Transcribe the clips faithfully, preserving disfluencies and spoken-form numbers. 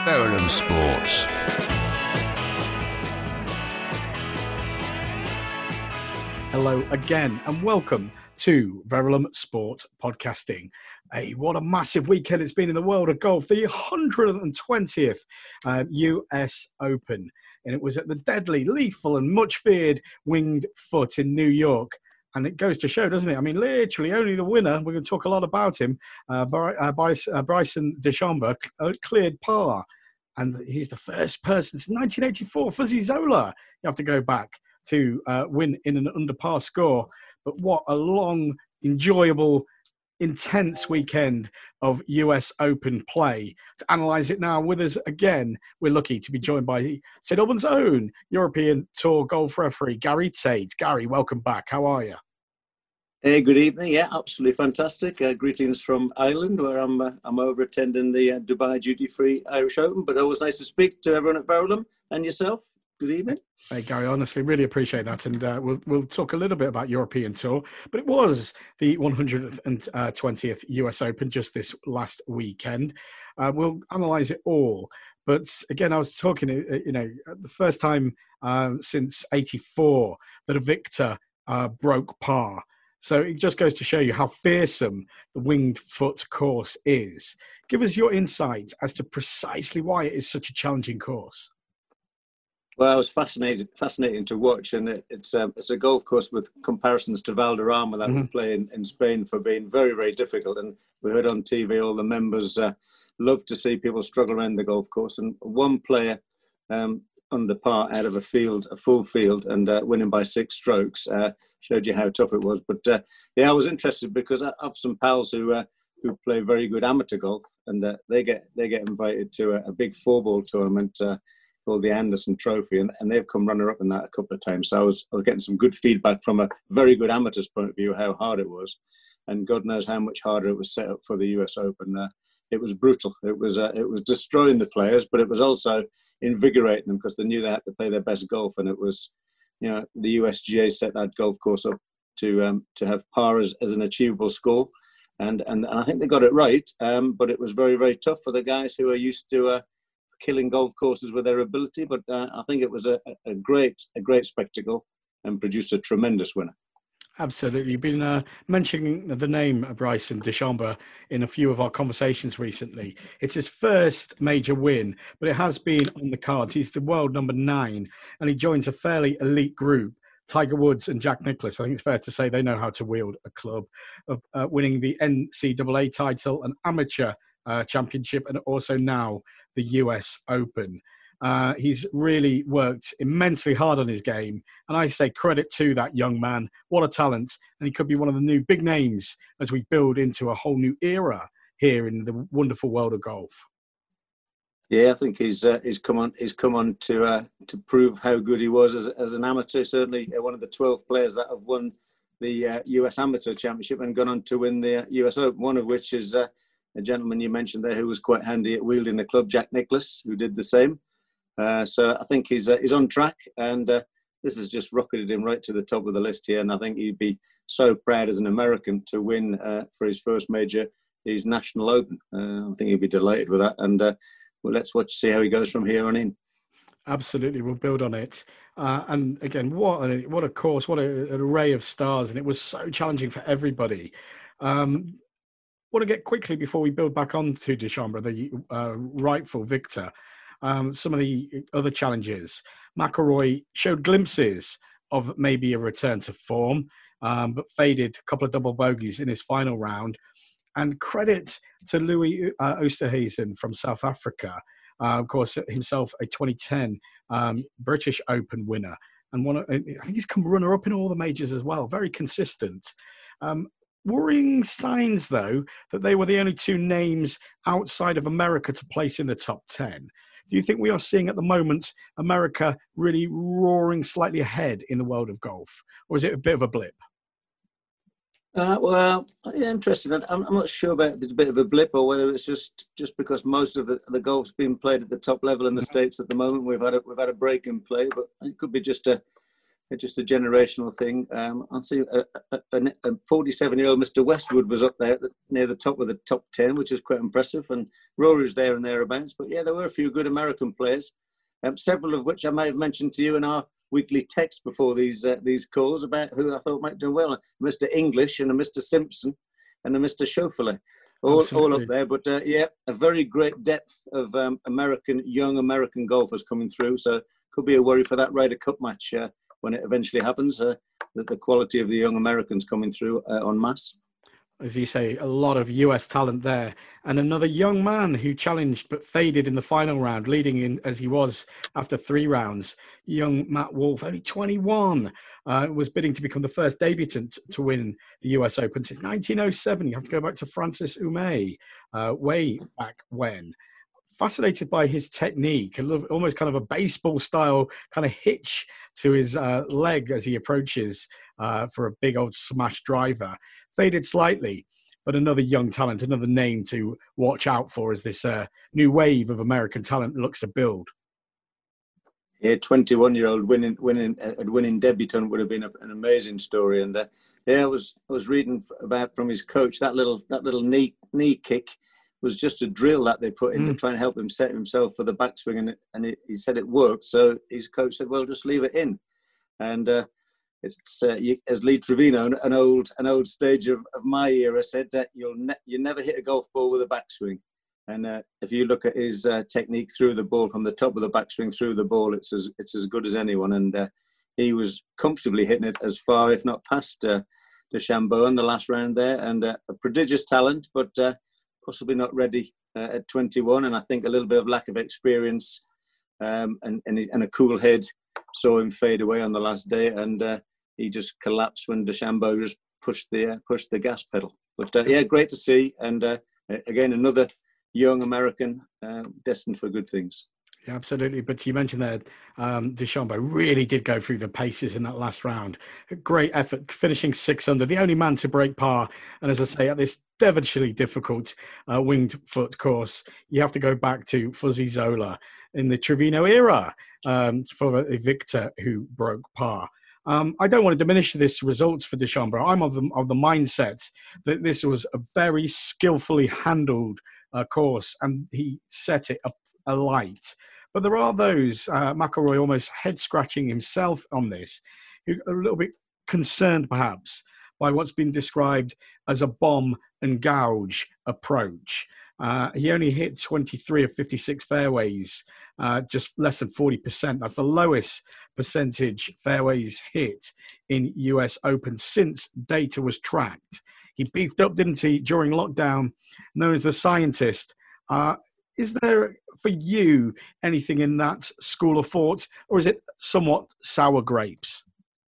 Verulam Sports. Hello again and welcome to Verulam Sport Podcasting. Hey, what a massive weekend it's been in the world of golf. The one hundred twentieth uh, U S Open. And it was at the deadly, lethal and much feared Winged Foot in New York. And it goes to show, doesn't it? I mean, literally only the winner, we're going to talk a lot about him, uh, Bry- uh, Bryce, uh, Bryson DeChambeau, uh, cleared par. And he's the first person since nineteen eighty-four, Fuzzy Zola. You have to go back to uh, win in an under par score. But what a long, enjoyable, intense weekend of U S Open play. To analyse it now with us again, we're lucky to be joined by St Albans' own European Tour golf referee, Gary Tate. Gary, welcome back. How are you? Hey, good evening. Yeah, absolutely fantastic. Uh, greetings from Ireland, where I'm uh, I'm over attending the uh, Dubai Duty Free Irish Open. But always nice to speak to everyone at Verulam and yourself. Good evening. Hey, Gary, honestly, really appreciate that. And uh, we'll we'll talk a little bit about European Tour. But it was the one hundred twentieth U S Open just this last weekend. Uh, we'll analyse it all. But again, I was talking, you know, the first time uh, since eighty-four that a victor uh, broke par. So it just goes to show you how fearsome the Winged Foot course is. Give us your insight as to precisely why it is such a challenging course. Well, it was fascinating, fascinating to watch, and it, it's um, it's a golf course with comparisons to Valderrama that mm-hmm. we play in, in Spain for being very, very difficult. And we heard on T V all the members uh, love to see people struggle around the golf course. And one player um, under par out of a field, a full field, and uh, winning by six strokes uh, showed you how tough it was. But uh, yeah, I was interested because I have some pals who uh, who play very good amateur golf, and uh, they get they get invited to a, a big four ball tournament uh, called the Anderson Trophy, and, and they've come runner up in that a couple of times. So I was I was getting some good feedback from a very good amateur's point of view how hard it was, and God knows how much harder it was set up for the U S Open. Uh, it was brutal. It was uh, it was destroying the players, but it was also invigorating them because they knew they had to play their best golf. And it was, you know, the U S G A set that golf course up to um, to have par as, as an achievable score, and, and and I think they got it right. Um, but it was very very tough for the guys who are used to uh, killing golf courses with their ability. But uh, I think it was a, a great a great spectacle and produced a tremendous winner. Absolutely. You've been uh, mentioning the name of Bryson DeChambeau in a few of our conversations recently. It's his first major win, but it has been on the cards. He's the world number nine, and he joins a fairly elite group. Tiger Woods and Jack Nicklaus, I think it's fair to say they know how to wield a club, of uh, winning the N C double A title, an amateur uh, championship, and also now the U S Open. Uh, he's really worked immensely hard on his game. And I say credit to that young man. What a talent. And he could be one of the new big names as we build into a whole new era here in the wonderful world of golf. Yeah, I think he's uh, he's come on he's come on to uh, to prove how good he was as as an amateur. Certainly one of the twelve players that have won the uh, U S Amateur Championship and gone on to win the U S Open. One of which is uh, a gentleman you mentioned there who was quite handy at wielding the club, Jack Nicklaus, who did the same. Uh, so I think he's uh, he's on track, and uh, this has just rocketed him right to the top of the list here. And I think he'd be so proud as an American to win uh, for his first major, his National Open. Uh, I think he'd be delighted with that. And uh, well, let's watch see how he goes from here on in. Absolutely, we'll build on it. Uh, and again, what a, what a course, what a, an array of stars, and it was so challenging for everybody. Um, want to get quickly before we build back on to DeChambeau, the uh, rightful victor. Um, some of the other challenges. McIlroy showed glimpses of maybe a return to form, um, but faded a couple of double bogeys in his final round. And credit to Louis uh, Oosthuizen from South Africa, uh, of course, himself a twenty ten um, British Open winner. And one, I think he's come runner-up in all the majors as well, very consistent. Um, worrying signs, though, that they were the only two names outside of America to place in the top ten. Do you think we are seeing at the moment America really roaring slightly ahead in the world of golf? Or is it a bit of a blip? Uh, well, yeah, interesting. I'm, I'm not sure about it's a bit of a blip or whether it's just, just because most of the, the golf's being played at the top level in the States at the moment. We've had a, we've had a break in play, but it could be just a, it's just a generational thing. Um, I see a forty-seven-year-old Mister Westwood was up there near the top of the top ten, which is quite impressive. And Rory was there and thereabouts. But yeah, there were a few good American players, um, several of which I may have mentioned to you in our weekly text before these uh, these calls about who I thought might do well. Mister English and a Mister Simpson and a Mister Schauffele. All, all up there, but uh, yeah, a very great depth of um, American, young American golfers coming through. So could be a worry for that Ryder Cup match uh, when it eventually happens, uh, that the quality of the young Americans coming through uh, en masse. As you say, a lot of U S talent there. And another young man who challenged but faded in the final round, leading in as he was after three rounds. Young Matt Wolff, only twenty-one, uh, was bidding to become the first debutant to win the U S Open since nineteen oh seven. You have to go back to Francis Oumet, uh, way back when. Fascinated by his technique, a little, almost kind of a baseball style kind of hitch to his uh, leg as he approaches uh, for a big old smash driver. Faded slightly, but another young talent, another name to watch out for as this uh, new wave of American talent looks to build. Yeah, twenty-one-year-old winning, winning, a winning debutant would have been a, an amazing story. And uh, yeah, I was I was reading about from his coach that little that little knee knee kick was just a drill that they put in mm. to try and help him set himself for the backswing, and, it, and it, he said it worked. So his coach said, "Well, just leave it in." And uh, it's uh, you, as Lee Trevino, an old an old stage of, of my era, said that you'll ne- you never hit a golf ball with a backswing. And uh, if you look at his uh, technique through the ball, from the top of the backswing through the ball, it's as it's as good as anyone. And uh, he was comfortably hitting it as far, if not past, uh, DeChambeau in the last round there. And uh, a prodigious talent, but uh, possibly not ready uh, at twenty-one. And I think a little bit of lack of experience um, and, and and a cool head saw him fade away on the last day, and uh, he just collapsed when DeChambeau just pushed the uh, pushed the gas pedal. But uh, yeah, great to see. And uh, again, another young American, uh, destined for good things. Yeah, absolutely. But you mentioned that um, DeChambeau really did go through the paces in that last round. A great effort, finishing six under, the only man to break par. And as I say, at this devilishly difficult uh, winged foot course, you have to go back to Fuzzy Zola in the Trevino era um, for a Victor who broke par. Um, I don't want to diminish this results for DeChambeau. I'm of the, of the mindset that this was a very skillfully handled uh, course, and he set it up alight. But there are those, uh, McIlroy almost head-scratching himself on this, who are a little bit concerned perhaps by what's been described as a bomb and gouge approach. Uh, he only hit twenty-three of fifty-six fairways, uh, just less than forty percent. That's the lowest percentage fairways hit in U S Open since data was tracked. He beefed up, didn't he, during lockdown, known as the scientist. Uh, is there, for you, anything in that school of thought, or is it somewhat sour grapes?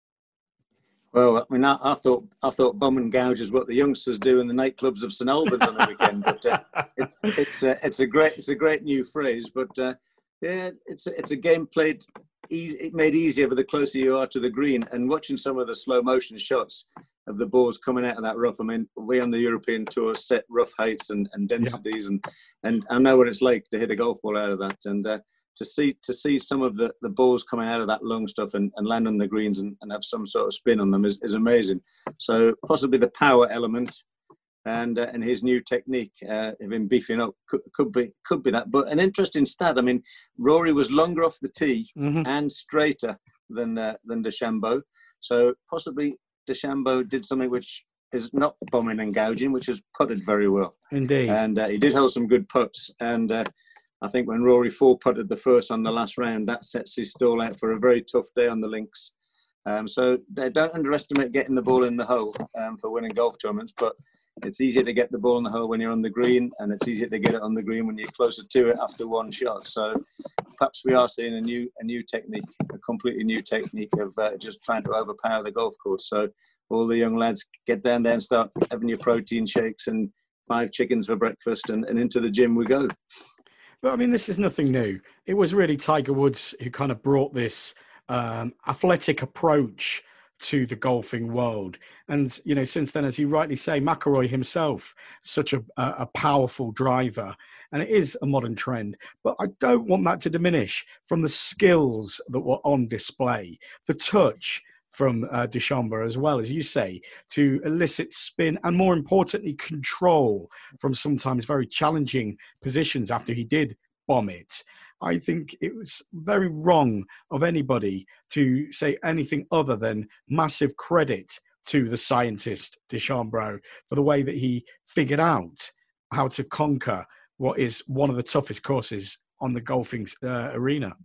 Well, I mean, I, I thought I thought bomb and gouge is what the youngsters do in the nightclubs of St Albans on the weekend. But uh, it, it's a, it's a great it's a great new phrase. But uh, yeah, it's a, it's a game played easy, it made easier the closer you are to the green. And watching some of the slow motion shots of the balls coming out of that rough. I mean, we on the European Tour set rough heights and, and densities, yeah. and and I know what it's like to hit a golf ball out of that. And uh, to see to see some of the, the balls coming out of that long stuff and, and land on the greens and, and have some sort of spin on them is, is amazing. So possibly the power element and uh, and his new technique uh, of him beefing up could, could be could be that. But an interesting stat. I mean, Rory was longer off the tee mm-hmm. and straighter than uh, than DeChambeau. So possibly DeChambeau did something which is not bombing and gouging, which has putted very well. Indeed. And uh, he did hold some good putts. And uh, I think when Rory four putted the first on the last round, that sets his stall out for a very tough day on the links. Um, so they don't underestimate getting the ball in the hole um, for winning golf tournaments, but it's easier to get the ball in the hole when you're on the green, and it's easier to get it on the green when you're closer to it after one shot. So perhaps we are seeing a new a new technique, a completely new technique of uh, just trying to overpower the golf course. So all the young lads get down there and start having your protein shakes and five chickens for breakfast, and, and into the gym we go. But I mean, this is nothing new. It was really Tiger Woods who kind of brought this um, athletic approach to the golfing world. And, you know, since then, as you rightly say, McIlroy himself, such a, a powerful driver, and it is a modern trend. But I don't want that to diminish from the skills that were on display, the touch from uh, DeChambeau, as well, as you say, to elicit spin and, more importantly, control from sometimes very challenging positions after he did bomb it. I think it was very wrong of anybody to say anything other than massive credit to the scientist DeChambeau for the way that he figured out how to conquer what is one of the toughest courses on the golfing uh, arena.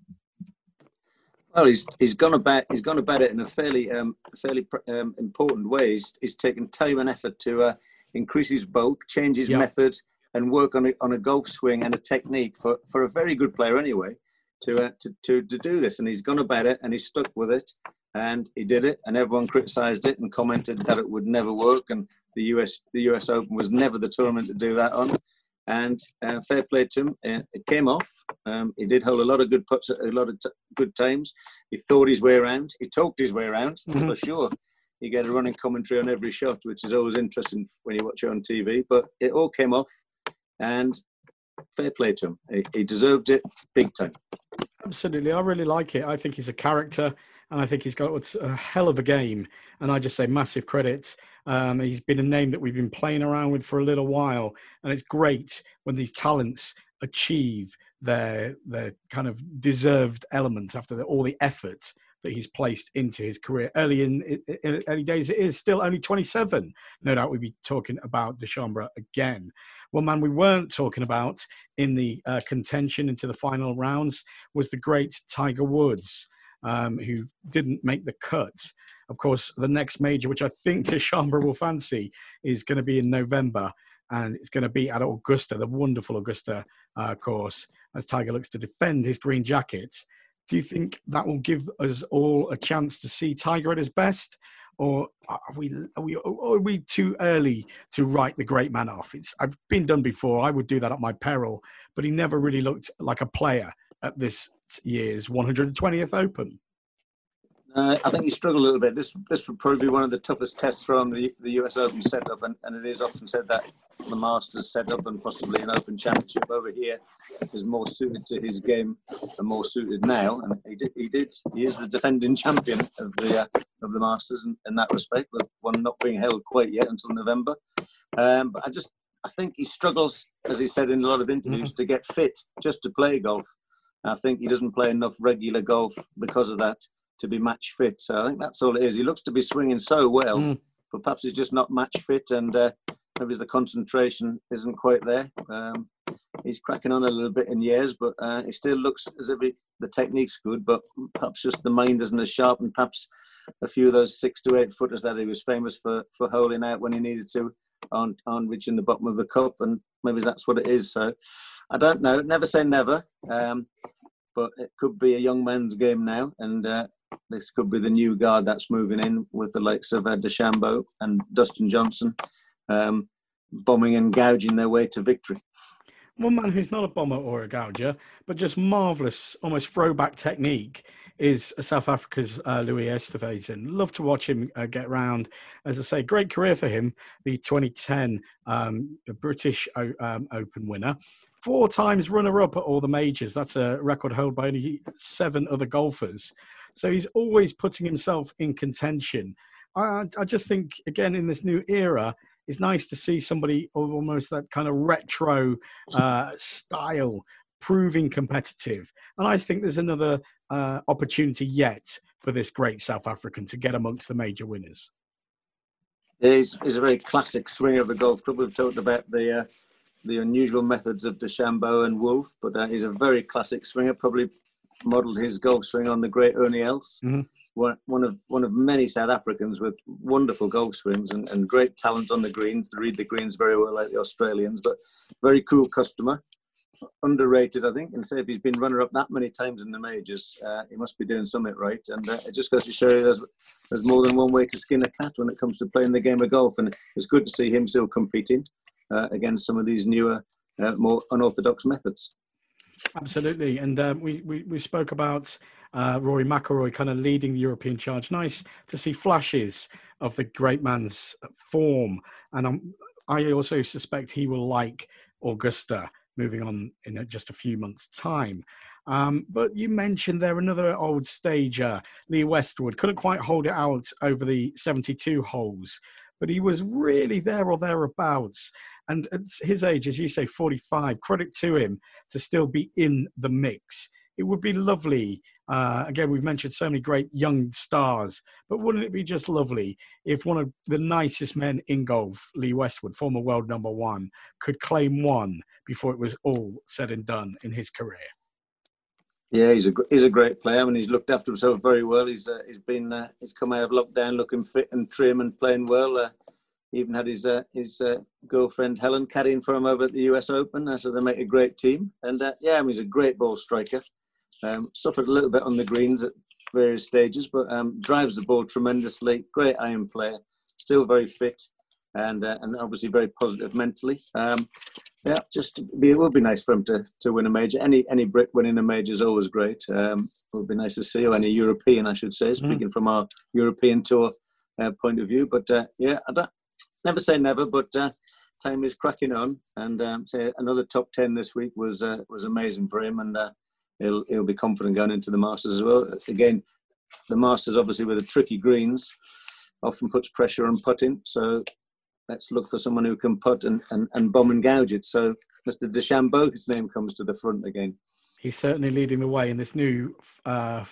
Well, he's he's gone about he's gone about it in a fairly um, fairly um, important way. He's, he's taken time and effort to uh, increase his bulk, change his yep. method, and work on a, on a golf swing and a technique for, for a very good player anyway to, uh, to to to do this. And he's gone about it and he's stuck with it, and he did it. And everyone criticised it and commented that it would never work, and the U S the U S Open was never the tournament to do that on. And uh, fair play to him. Uh, it came off. Um, he did hold a lot of good putts at a lot of t- good times. He thought his way around. He talked his way around, mm-hmm. for sure. You get a running commentary on every shot, which is always interesting when you watch it on T V. But it all came off, and fair play to him. He, he deserved it big time. Absolutely. I really like it. I think he's a character, and I think he's got a hell of a game. And I just say massive credit. Um, he's been a name that we've been playing around with for a little while. And it's great when these talents achieve their their kind of deserved elements after the, all the effort that he's placed into his career. Early in, in early days, it is still only twenty-seven. No doubt we'll be talking about DeChambeau again. One man we weren't talking about in the uh, contention into the final rounds was the great Tiger Woods, um, who didn't make the cut. Of course, the next major, which I think DeChambeau will fancy, is going to be in November, and it's going to be at Augusta, the wonderful Augusta uh, course, as Tiger looks to defend his green jacket. Do you think that will give us all a chance to see Tiger at his best, or are we are we, are we too early to write the great man off? It's I've been done before. I would do that at my peril, but he never really looked like a player at this year's one hundred twentieth Open. Uh, I think he struggled a little bit. This this would probably be one of the toughest tests from the, the U S Open setup, and, and it is often said that the Masters setup and possibly an Open Championship over here is more suited to his game and more suited now. And he did, he did, he is the defending champion of the uh, of the Masters in, in that respect, with one not being held quite yet until November. Um, but I just I think he struggles, as he said in a lot of interviews, mm-hmm. to get fit just to play golf. And I think he doesn't play enough regular golf because of that to be match fit. So I think that's all it is. He looks to be swinging so well, mm. but perhaps he's just not match fit, and uh, maybe the concentration isn't quite there. Um, he's cracking on a little bit in years, but uh, he still looks as if he, the technique's good, but perhaps just the mind isn't as sharp, and perhaps a few of those six to eight footers that he was famous for for holding out when he needed to aren't, aren't reaching the bottom of the cup, and maybe that's what it is. So I don't know. Never say never, um, but it could be a young man's game now, and uh, this could be the new guard that's moving in with the likes of uh, DeChambeau and Dustin Johnson, um, bombing and gouging their way to victory. One man who's not a bomber or a gouger, but just marvellous, almost throwback technique, is South Africa's uh, Louis Oosthuizen. Love to watch him uh, get round. As I say, great career for him. The twenty ten um, British um, Open winner. Four times runner-up at all the majors. That's a record held by only seven other golfers. So he's always putting himself in contention. I, I just think, again, in this new era, it's nice to see somebody of almost that kind of retro uh, style proving competitive. And I think there's another uh, opportunity yet for this great South African to get amongst the major winners. He's, he's a very classic swinger of the golf club. We've talked about the uh, the unusual methods of DeChambeau and Wolf, but uh, he's a very classic swinger, probably modelled his golf swing on the great Ernie Els. Mm-hmm. One, one of one of many South Africans with wonderful golf swings and, and great talent on the greens, to read the greens very well like the Australians, but very cool customer. Underrated, I think, and say if he's been runner-up that many times in the majors, uh, he must be doing something right. And uh, it just goes to show you there's, there's more than one way to skin a cat when it comes to playing the game of golf. And it's good to see him still competing uh, against some of these newer, uh, more unorthodox methods. Absolutely. And uh, we, we, we spoke about uh, Rory McIlroy kind of leading the European charge. Nice to see flashes of the great man's form. And I'm, I also suspect he will like Augusta moving on in just a few months' time. Um, but you mentioned there another old stager, Lee Westwood, couldn't quite hold it out over the seventy-two holes, but he was really there or thereabouts. And at his age, as you say, forty-five, credit to him to still be in the mix. It would be lovely. Uh, again, we've mentioned so many great young stars, but wouldn't it be just lovely if one of the nicest men in golf, Lee Westwood, former world number one, could claim one before it was all said and done in his career? Yeah, he's a he's a great player. I mean, he's looked after himself very well. He's uh, he's been uh, he's come out of lockdown looking fit and trim and playing well. Uh, he even had his uh, his uh, girlfriend Helen caddying for him over at the U S Open, uh, so they make a great team. And uh, yeah, I mean, he's a great ball striker. Um, suffered a little bit on the greens at various stages, but um, drives the ball tremendously. Great iron player, still very fit, and uh, and obviously very positive mentally. Um, yeah, just be, it would be nice for him to, to win a major. Any any Brit winning a major is always great. Um, it would be nice to see, or any European, I should say, speaking mm. from our European tour uh, point of view. But uh, yeah, I don't never say never, but uh, time is cracking on, and um, say another top ten this week was uh, was amazing for him, and. Uh, He'll, he'll be confident going into the Masters as well. Again, the Masters, obviously, with the tricky greens, often puts pressure on putting. So let's look for someone who can putt and, and, and bomb and gouge it. So Mister DeChambeau, his name comes to the front again. He's certainly leading the way in this new uh,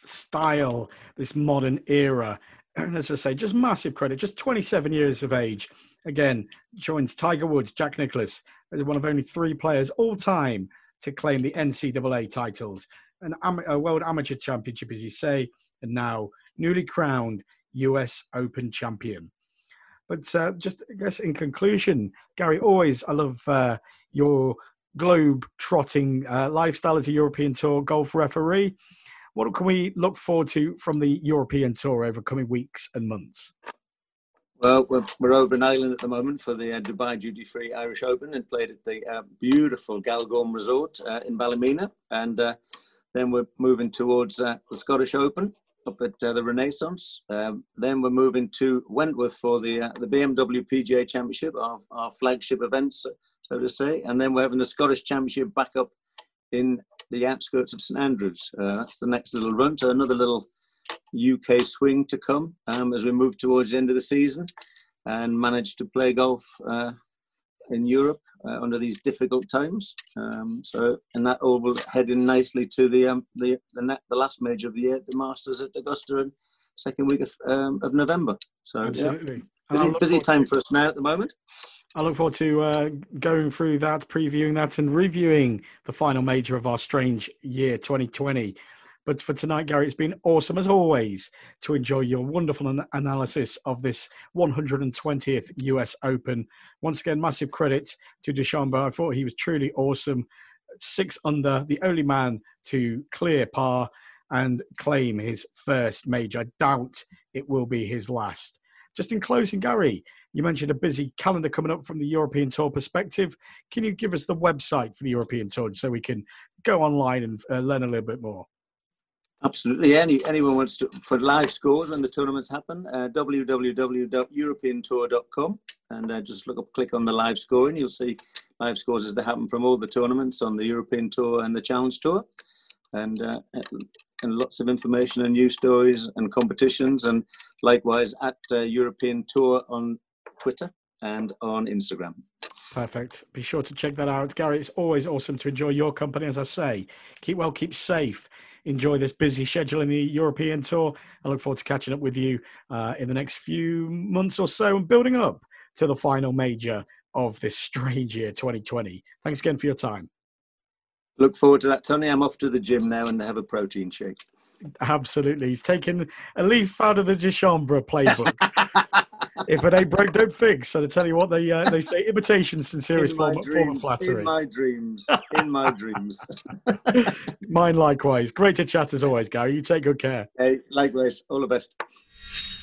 style, this modern era. And as I say, just massive credit, just twenty-seven years of age. Again, joins Tiger Woods, Jack Nicklaus, as one of only three players all time to claim the N C double A titles, an am- a World Amateur Championship, as you say, and now newly crowned U S Open champion. But uh, just, I guess, in conclusion, Gary, always I love uh, your globe-trotting uh, lifestyle as a European Tour golf referee. What can we look forward to from the European Tour over coming weeks and months? Well, we're, we're over in Ireland at the moment for the uh, Dubai Duty Free Irish Open and played at the uh, beautiful Galgorm Resort uh, in Ballymena. And uh, then we're moving towards uh, the Scottish Open up at uh, the Renaissance. Um, then we're moving to Wentworth for the uh, the B M W P G A Championship, our, our flagship event, so, so to say. And then we're having the Scottish Championship back up in the outskirts of St Andrews. Uh, that's the next little run. So another little U K swing to come um, as we move towards the end of the season and manage to play golf uh, in Europe uh, under these difficult times. Um, so, and that all will head in nicely to the um, the the, net, the last major of the year, the Masters at Augusta, in second week of, um, of November. So, absolutely, yeah, busy, busy time to, for us now at the moment. I look forward to uh, going through that, previewing that, and reviewing the final major of our strange year, twenty twenty. But for tonight, Gary, it's been awesome, as always, to enjoy your wonderful an- analysis of this one hundred twentieth U S Open. Once again, massive credit to DeChambeau. I thought he was truly awesome. Six under, the only man to clear par and claim his first major. I doubt it will be his last. Just in closing, Gary, you mentioned a busy calendar coming up from the European Tour perspective. Can you give us the website for the European Tour so we can go online and uh, learn a little bit more? Absolutely. Any anyone wants to for live scores when the tournaments happen, uh, w w w dot european tour dot com, and uh, just look up, click on the live scoring. You'll see live scores as they happen from all the tournaments on the European Tour and the Challenge Tour, and uh, and lots of information and news stories and competitions, and likewise at uh, European Tour on Twitter and on Instagram. Perfect. Be sure to check that out. Gary, it's always awesome to enjoy your company. As I say, keep well, keep safe. Enjoy this busy schedule in the European Tour. I look forward to catching up with you uh, in the next few months or so and building up to the final major of this strange year, twenty twenty. Thanks again for your time. Look forward to that, Tony. I'm off to the gym now and have a protein shake. Absolutely. He's taken a leaf out of the DeChambeau playbook. If it ain't broke, don't fix. So to tell you what, they uh, they say imitation sincerest form, form of flattery. In my dreams. In my dreams. Mine likewise. Great to chat as always, Gary. You take good care. Hey, likewise. All the best.